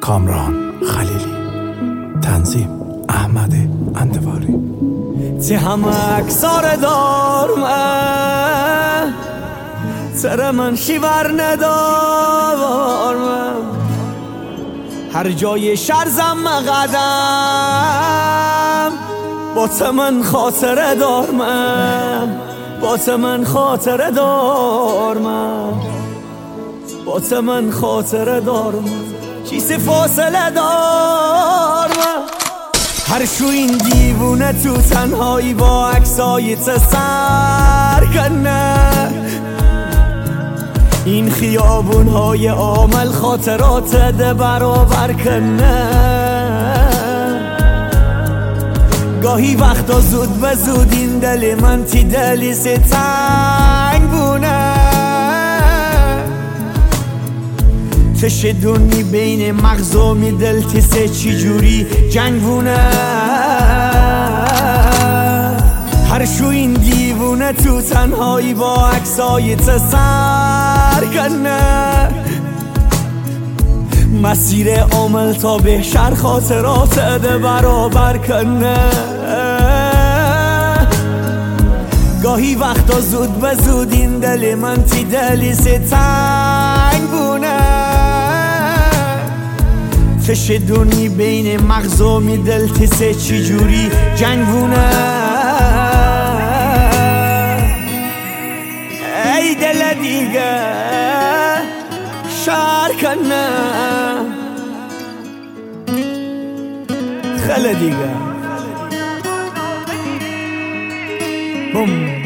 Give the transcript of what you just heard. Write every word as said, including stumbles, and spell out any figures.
کامران خلیلی، تنظیم احمد اندواری. تی همه اکسار دارم سر من شیور ندارم، هر جای شرزم قدم با من خاطره دارم، با من خاطره دارم، با من خاطره دارم، چیز فاصله دارم. هر شو این دیوونه تو تنهایی با عکسای سر کنه، این خیابون های عامل خاطرات ده برابر کنه. گاهی وقتا زود به زود این دل من تی دلی سی تنگ بونه، تش دونی بین مغزامی دل تی سه چی جوری جنگ بونه. هر شو این دیوونه تو تنهایی با عکسای سر کنه، مسیر عامل تا بهشر خاطرات ده برابر کنه. گاهی وقتا زود به زود این دل من تی دلی سی تنگ بونه، تش دونی بین مغزامی دل تی سه چی جوری جنگ بونه. ای دل دیگه شهر کنه، خیلی دیگه بوم